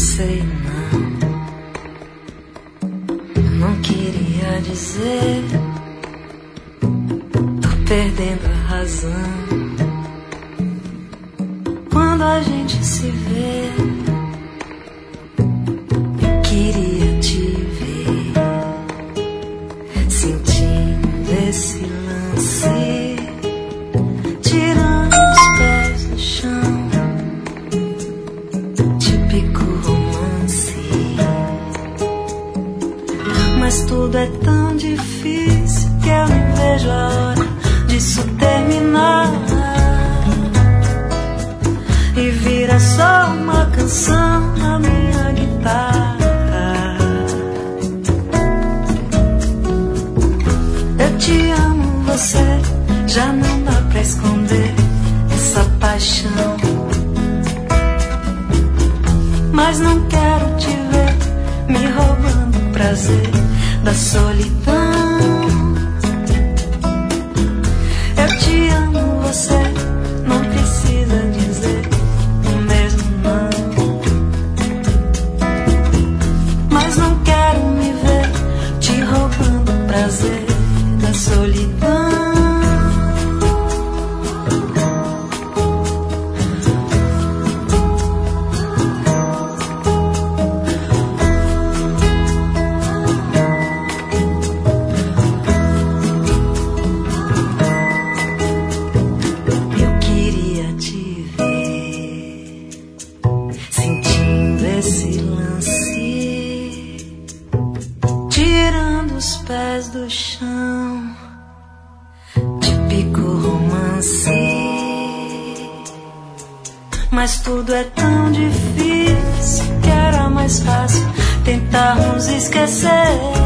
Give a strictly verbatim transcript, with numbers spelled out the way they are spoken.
sei não, eu não queria dizer, tô perdendo a razão. Quando a gente se vê, eu queria te ver, sentindo esse lance, tirando os pés do chão, típico romance. Mas tudo é tão difícil que eu nem vejo a hora disso terminar e vira só uma canção na minha guitarra. Eu te amo, você, já não dá pra esconder essa paixão. Mas não quero te ver me roubando o prazer da solidão. Eu te amo, você não precisa dizer o mesmo não. Mas não quero me ver te roubando o prazer da solidão. Do chão, típico romance. Mas tudo é tão difícil que era mais fácil tentarmos esquecer.